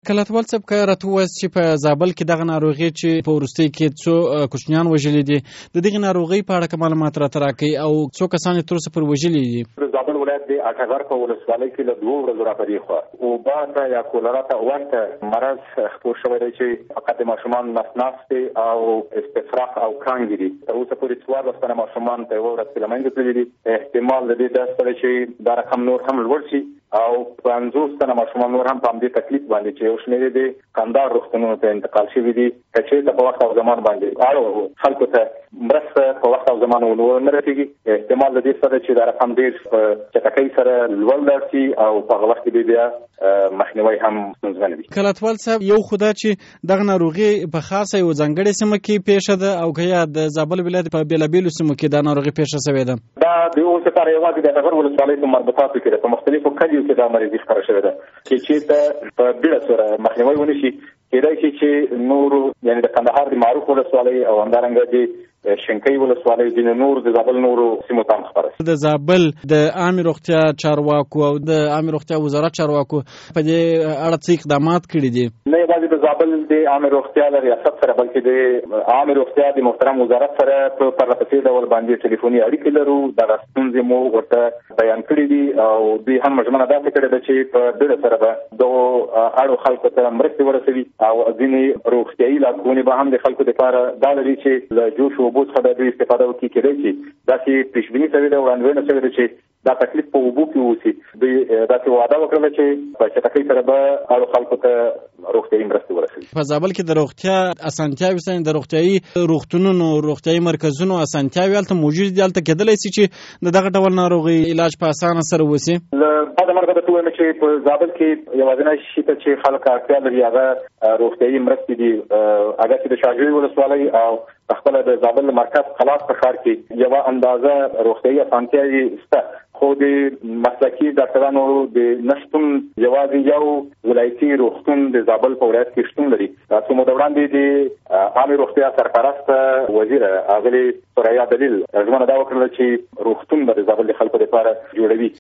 کلاتوال صاحب که راته ووایاست چې په زابل کې دغه ناروغي چې په وروستۍ کې څو کوچنیان وژلي دي د دغې ناروغۍ په اړه که معلومات راته راکړئ او څو کسان یې تر اوسه پورې وژلي دي. د زابل ولایت د اټغر په ولسوالۍ کې له 2 ورځو راپدې خوا وبا ته یا کولرا ته ورته مرض خپور شوی دی چې فقط د ماشومان ناستې او استفراغ او کانګې دي. تر اوسه پورې 14 تنه ماشومان په یوه ورځ کې له منځه تللي دي. احتمال د دې داسې دی چې دا رقم نور هم لوړ شي او 50 تنه ماشومان نور هم په همدې تکلیف باندې چې یو شمېر د کندهار روغتونونو ته انتقال شوي دي. که چېرته په وخت او زمان باندې اړ خلکو ته مرسته په وخت او زمان ونه رسېږي احتمال د دې سره چې دا رقم ډېر په چټکۍ سره لوړ لاړ شي او په هغه وخت کې بیا مخنیوی هم ستونزمن وي. کلاتوال صاحب یو خو دا چې دغه ناروغي په خاصه یو ځانګړې سیمه کې پیښه ده او که یا د زابل ولایت په بېلابېلو سیمو کې دا ناروغي پیښه شوې ده. دا د اوس لپاره یوازې د اټغر ولسوالۍ په مربوطاتو کې ده. په مختلفو کلیو کې دا مریضي خپره شوې ده چې چېرته په بیړه سره مخنیوی ونه شي کېدای شي چې نورو یعنې د کندهار د معروف ولسوالۍ او همدارنګه د شنکۍ ولسوالۍ ځینې نور د زابل نورو سیمو ته هم خپره شي. د زابل د عامې روغتیا چارواکو او د عامې روغتیا وزارت چارواکو په دې اړه څه اقدامات کړي دي؟ نه یوازې د زابل د عامې روغتیا له ریاست سره بلکې د عامې روغتیا د محترم وزارت سره په پرله‌پسې ډول باندې ټلیفوني اړیکې لرو. دغه ستونزې مو ورته بیان کړي دي او دوی هم ژمنه داسې کړې ده چې په ډېره سره به دغو اړو خلکو ته مرستې ورسوي او ځینې روغتیایي لارښوونې به هم د خلکو دپاره دا لري چې له جوش و اوبو څخه د دوی استفاده وکړي. کېدای شي داسې پیشبیني شوې ده وړاندوینه شوې ده چې دا تکلیف په اوبو کې اوسي. دوی داسې وعده وکړله چې په چټکۍ سره به اړو خلکو ته روغتیایي مرستې ورسوي. په زابل کې د روغتیا اسانتیاوې شته، د روغتیایي روغتونونو روغتیایي مرکزونو اسانتیاوې هلته موجودې دي. هلته کېدلی شي چې د دغه ډول ناروغۍ علاج په اسانه سره وشي. له بعده مرګه درته ووایم چې په زابل کې یوازینی شي ته چې خلک اړتیا لري هغه روغتیایي مرستې دي. هغه چې د شاجوی ولسوالۍ او خپله د زابل مرکز خلاص په ښار کې یوه اندازه روغتیایي اسانتیاوې شته، خو د مسلکي ډاکټرانو د نشتون یوازې یو ولایتي روغتون د زابل په ولایت کې شتون لري. څو موده وړاندې د عامې روغتیا سرپرسته وزیره اغلې ثریا دلیل ژمنه دا وکړله چې روغتون به د زابل د خلکو لپاره جوړوي.